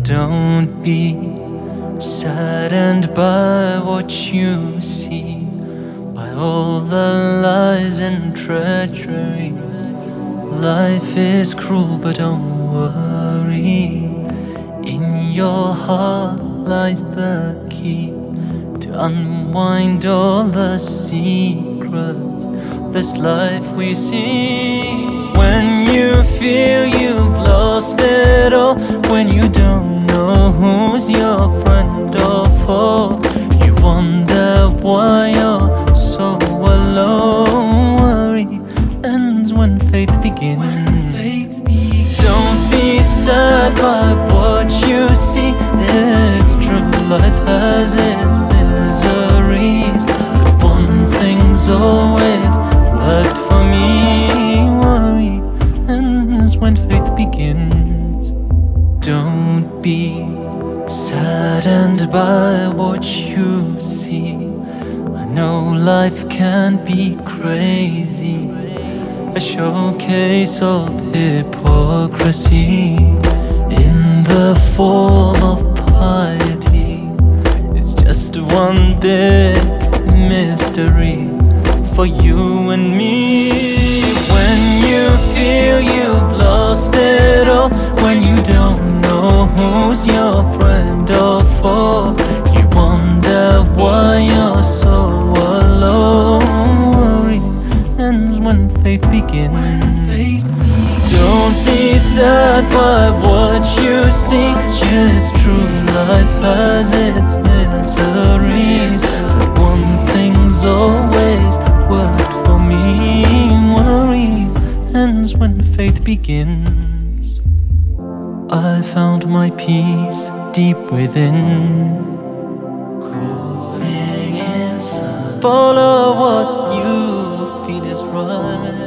Don't be saddened by what you see, by all the lies and treachery. Life is cruel, but don't worry. In your heart lies the key to unwind all the secrets of this life we see. When you feel you've lost it all, when you don't know who's your friend or foe, you wonder why you're so alone. Worry ends when faith begins. Don't be sad by what you see. It's true, life has its miseries, but one thing's always worked for me. Worry ends when faith begins. Don't be saddened by what you see. I know life can be crazy, a showcase of hypocrisy in the form of piety. It's just one big mystery for you and me. When you feel you've lost it all, when you don't know who's your friend or foe, you wonder why you're so alone. Worry ends when faith begins. Don't be sad by what you see. It's true, life has its miseries, but one thing's always worked for me. Worry ends when faith begins. I found my peace deep within. Cooling inside. Follow what you feel is right.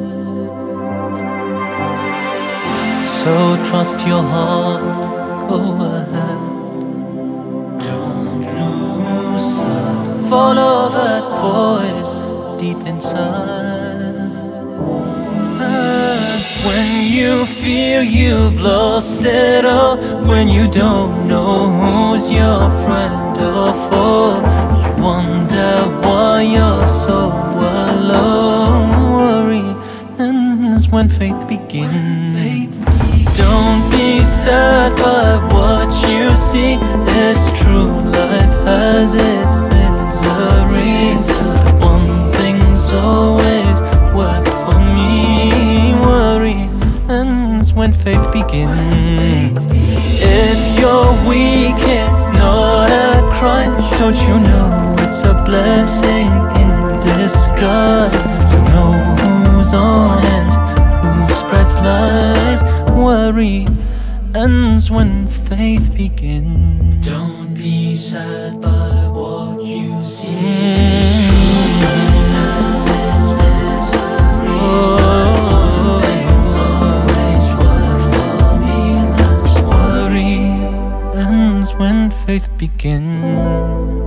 So trust your heart, go ahead. Don't lose sight. Follow that voice deep inside. When you feel you've lost it all, when you don't know who's your friend or foe, you wonder why you're so alone. Worry ends when faith begins. Don't be sad by what you see. It's true, life has its miseries, but one thing's always worked for me. Worry ends when faith begins. If you're weak, it's not a crime. Don't you know it's a blessing in disguise to know who's honest, who spreads lies. Worry ends when faith begins. Don't be sad by what you see. It's true, life has its miseries, but one thing's always worked for me. That's worry ends when faith begins.